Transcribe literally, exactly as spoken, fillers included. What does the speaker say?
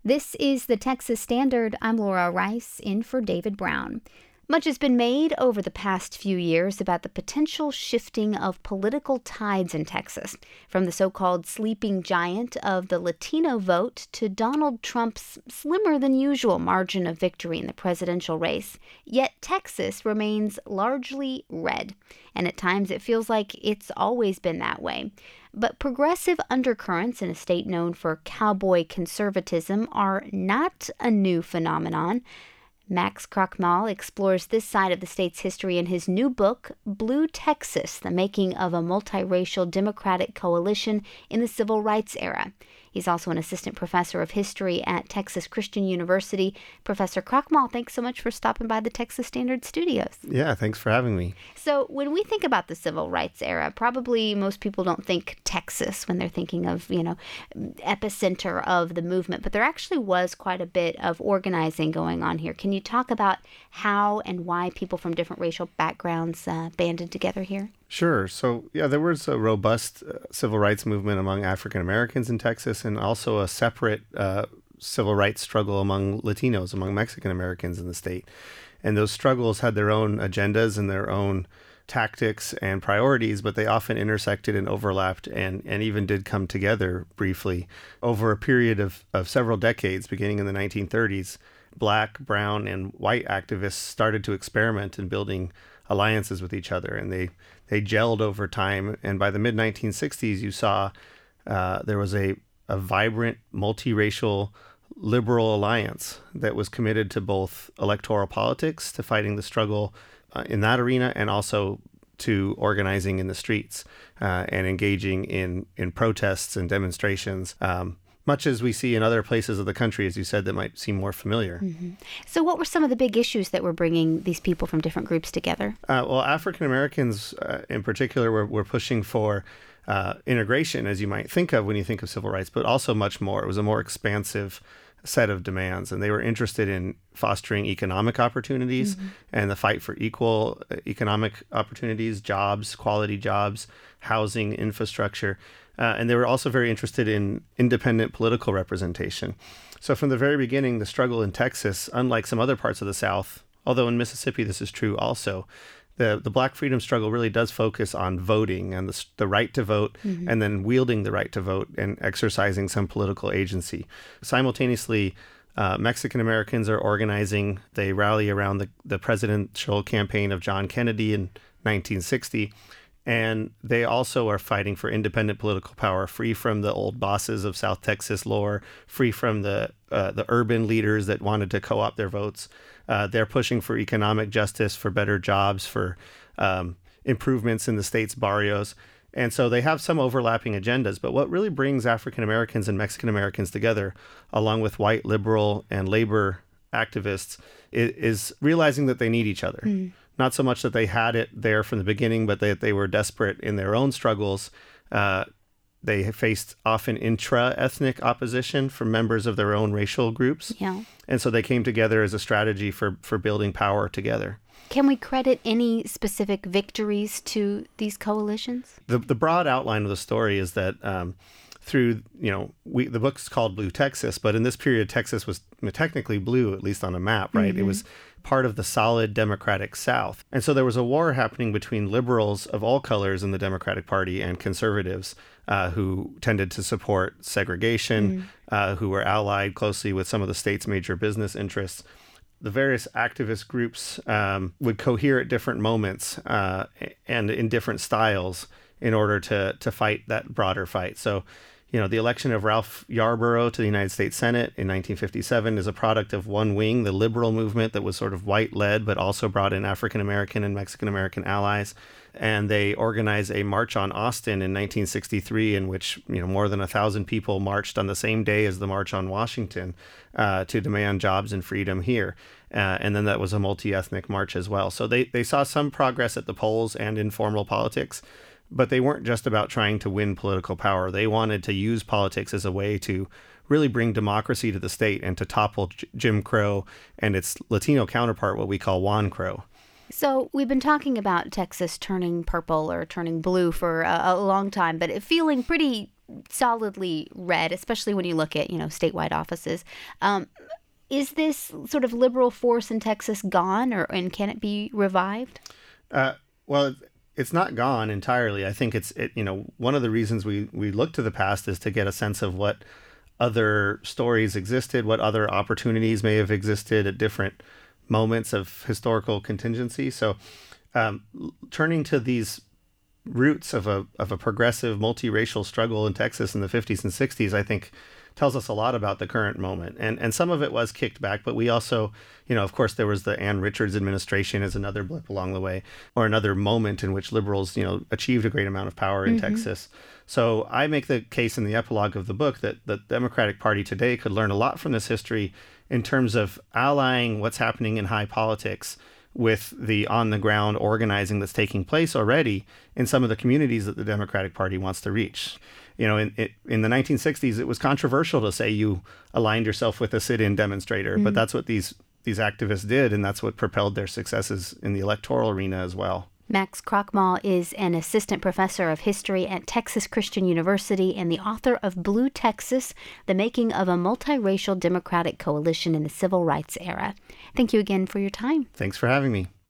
This is the Texas Standard. I'm Laura Rice, in for David Brown. Much has been made over the past few years about the potential shifting of political tides in Texas, from the so-called sleeping giant of the Latino vote to Donald Trump's slimmer-than-usual margin of victory in the presidential race. Yet Texas remains largely red, and at times it feels like it's always been that way. But progressive undercurrents in a state known for cowboy conservatism are not a new phenomenon. Max Krochmal explores this side of the state's history in his new book, Blue Texas, The Making of a Multiracial Democratic Coalition in the Civil Rights Era. He's also an assistant professor of history at Texas Christian University. Professor Krochmal, thanks so much for stopping by the Texas Standard Studios. Yeah, thanks for having me. So when we think about the Civil Rights Era, probably most people don't think Texas when they're thinking of, you know, epicenter of the movement, but there actually was quite a bit of organizing going on here. Can you talk about how and why people from different racial backgrounds uh, banded together here? Sure. So, yeah, there was a robust uh, civil rights movement among African Americans in Texas, and also a separate uh, civil rights struggle among Latinos, among Mexican Americans in the state. And those struggles had their own agendas and their own tactics and priorities, but they often intersected and overlapped and, and even did come together briefly. Over a period of, of several decades, beginning in the nineteen thirties, Black, brown, and white activists started to experiment in building alliances with each other, and they, they gelled over time. And by the mid nineteen sixties, you saw uh, there was a, a vibrant, multiracial, liberal alliance that was committed to both electoral politics, to fighting the struggle uh, in that arena, and also to organizing in the streets uh, and engaging in, in protests and demonstrations. Um, much as we see in other places of the country, as you said, that might seem more familiar. Mm-hmm. So what were some of the big issues that were bringing these people from different groups together? Uh, well, African Americans uh, in particular were, were pushing for uh, integration, as you might think of when you think of civil rights, but also much more. It was a more expansive set of demands, and they were interested in fostering economic opportunities mm-hmm. and the fight for equal economic opportunities, jobs, quality jobs, housing, infrastructure. Uh, and they were also very interested in independent political representation. So from the very beginning, the struggle in Texas, unlike some other parts of the South, although in Mississippi this is true also, the, the Black freedom struggle really does focus on voting and the, the right to vote, mm-hmm. and then wielding the right to vote and exercising some political agency. Simultaneously, uh, Mexican Americans are organizing. They rally around the, the presidential campaign of John Kennedy in nineteen sixty. And they also are fighting for independent political power, free from the old bosses of South Texas lore, free from the uh, the urban leaders that wanted to co-opt their votes. Uh, they're pushing for economic justice, for better jobs, for um, improvements in the state's barrios. And so they have some overlapping agendas. But what really brings African Americans and Mexican Americans together, along with white liberal and labor activists, is, is realizing that they need each other. Mm. Not so much that they had it there from the beginning, but that they were desperate in their own struggles. Uh, they faced often intra-ethnic opposition from members of their own racial groups. Yeah. And so they came together as a strategy for, for building power together. Can we credit any specific victories to these coalitions? The the broad outline of the story is that um, through, you know, we the book's called Blue Texas, but in this period, Texas was technically blue, at least on a map, right? Mm-hmm. It was part of the solid Democratic South. And so there was a war happening between liberals of all colors in the Democratic Party and conservatives uh, who tended to support segregation, mm-hmm. uh, who were allied closely with some of the state's major business interests. The various activist groups um, would cohere at different moments uh, and in different styles in order to to fight that broader fight. So, you know, the election of Ralph Yarborough to the United States Senate in nineteen fifty-seven is a product of one wing, the liberal movement that was sort of white-led, but also brought in African-American and Mexican-American allies. And they organized a march on Austin in nineteen sixty-three, in which, you know, more than a thousand people marched on the same day as the March on Washington uh, to demand jobs and freedom here. Uh, and then that was a multi-ethnic march as well. So they, they saw some progress at the polls and in formal politics. But they weren't just about trying to win political power. They wanted to use politics as a way to really bring democracy to the state and to topple J- Jim Crow and its Latino counterpart, what we call Juan Crow. So we've been talking about Texas turning purple or turning blue for a, a long time, but it feeling pretty solidly red, especially when you look at, you know, statewide offices. Um, is this sort of liberal force in Texas gone, or and can it be revived? Uh, well, it's not gone entirely. I think it's, it, you know, one of the reasons we, we look to the past is to get a sense of what other stories existed, what other opportunities may have existed at different moments of historical contingency. So um, turning to these roots of a of a progressive multiracial struggle in Texas in the fifties and sixties, I think tells us a lot about the current moment. And and some of it was kicked back, but we also, you know, of course, there was the Ann Richards administration as another blip along the way, or another moment in which liberals, you know, achieved a great amount of power in mm-hmm. Texas. So I make the case in the epilogue of the book that the Democratic Party today could learn a lot from this history in terms of allying what's happening in high politics with the on-the-ground organizing that's taking place already in some of the communities that the Democratic Party wants to reach. You know, in it, in the nineteen sixties, it was controversial to say you aligned yourself with a sit-in demonstrator, mm-hmm. but that's what these these activists did, and that's what propelled their successes in the electoral arena as well. Max Krochmal is an assistant professor of history at Texas Christian University and the author of Blue Texas, The Making of a Multiracial Democratic Coalition in the Civil Rights Era. Thank you again for your time. Thanks for having me.